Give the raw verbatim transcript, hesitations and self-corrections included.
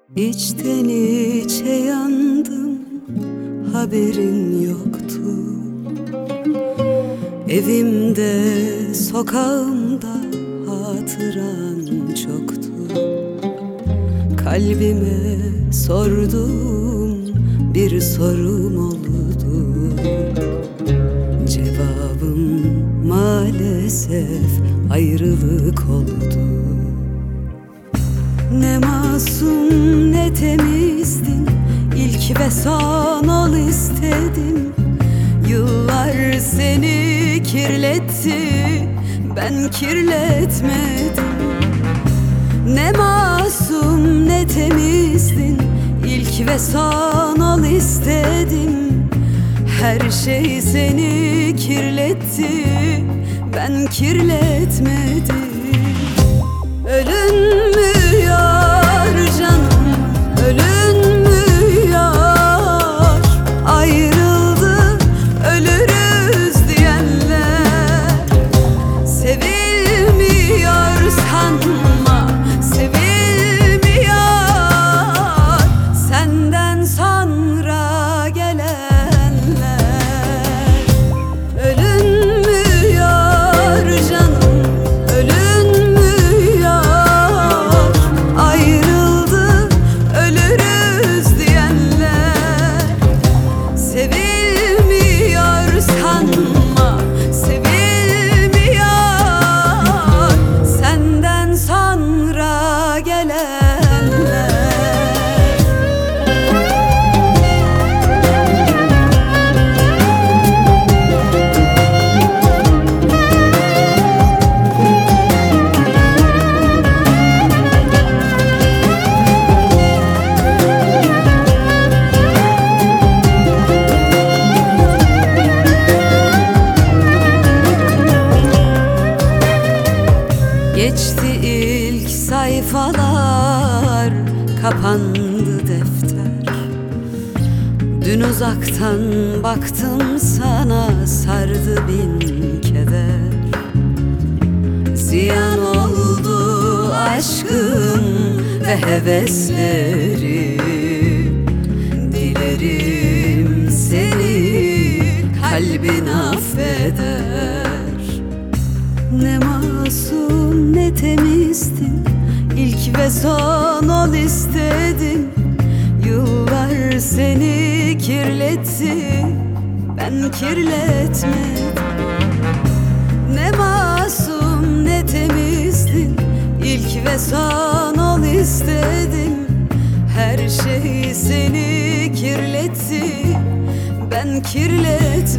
İçten içe yandım, haberin yoktu. Evimde, sokağımda hatıran çoktu. Kalbime sorduğum bir sorum oldu. Cevabım maalesef ayrılık oldu. Ne masum ne temizdin, ilk ve son ol istedim. Yıllar seni kirletti, ben kirletmedim. Ne masum ne temizdin, ilk ve son ol istedim. Her şey seni kirletti, ben kirletmedim. Ölün mü yar canım, ölün mü yar? Ayrıldı, ölürüz diyenler. Sevilmiyor sanma, sevilmiyor. Senden sonra gelenler. Ölün mü yar canım, ölün mü? Sevilmiyor sanma, sevilmiyor. Senden sonra gelenler. Geçti ilk sayfalar, kapandı defter. Dün uzaktan baktım sana, sardı bin keder. Ziyan oldu aşkım ve heveslerim. Dilerim seni kalbin affeder. Ne masum ne temizdin, ilk ve son ol istedim. Yıllar seni kirletti, ben kirletmedim. Ne masum ne temizdin, ilk ve son ol istedim. Her şey seni kirletti, ben kirletmedim.